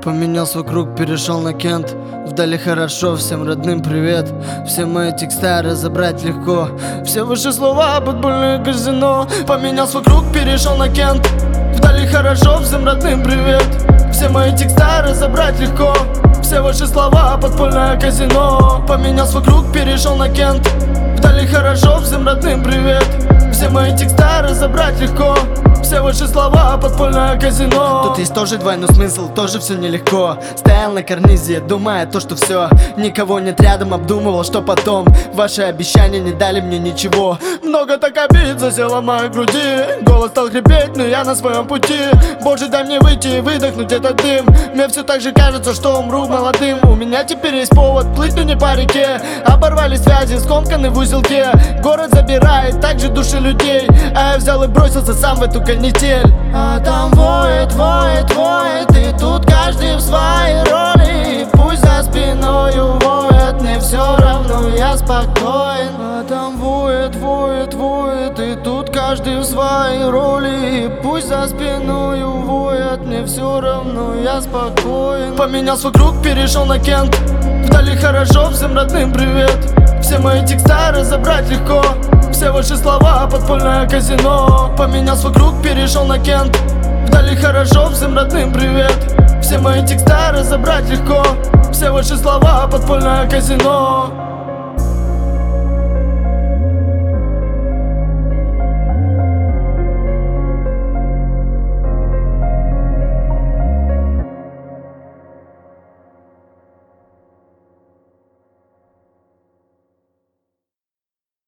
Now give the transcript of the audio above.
Поменял свой круг, перешел на Кент. Вдали хорошо, всем родным привет. Все мои текста разобрать легко. Все ваши слова, подпольное казино. Поменял свой круг, перешел на Кент. Вдали хорошо, всем родным привет. Все мои текста разобрать легко. Все ваши слова, подпольное казино. Поменял свой круг, перешел на Кент. Вдали хорошо, всем родным привет. Все мои текста разобрать легко. Все ваши слова, подпольное казино. Тут есть тоже двойной смысл, тоже все нелегко. Стоял на карнизе, думая то, что все. Никого нет рядом, обдумывал, что потом. Ваши обещания не дали мне ничего. Много так обид засело в моей груди. Голос стал хрипеть, но я на своем пути. Боже, дай мне выйти и выдохнуть этот дым. Мне все так же кажется, что умру молодым. У меня теперь есть повод плыть, но не по реке. Оборвали связи, скомканы в узелке. Город забирает также души людей. А я взял и бросился сам в эту канитель. А там воет, воет, воет. И тут каждый в своей роли. И пусть за спиною воет, мне все равно, я спокоен. А там воет, воет, воет. И тут каждый в своей роли. И пусть за спиною воет, мне все равно, я спокоен. Поменял свой круг, перешел на Кент. Вдали хорошо, всем родным привет. Все мои текста разобрать легко. Все ваши слова, подпольное казино. Поменял свой круг, перешел на Кент. Вдали хорошо, всем родным привет. Все мои текста разобрать легко. Все ваши слова, подпольное казино.